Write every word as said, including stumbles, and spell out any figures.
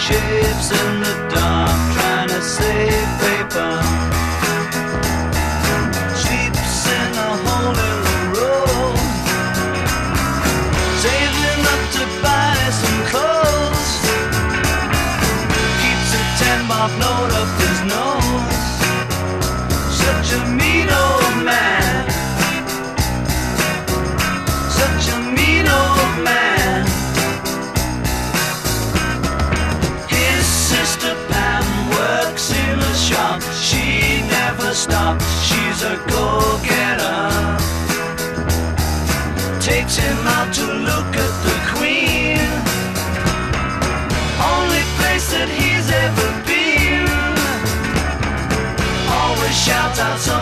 shapes in the dark, trying to save paper. Sleeps in a hole in the road, saving up to buy some clothes. Keeps a ten mark note up his nose. Such a mean old man. Such a mean old man. His sister Pam works in a shop. She never stops, she's a go-getter. Takes him out to look at the Queen, only place that he's ever been. Always shouts out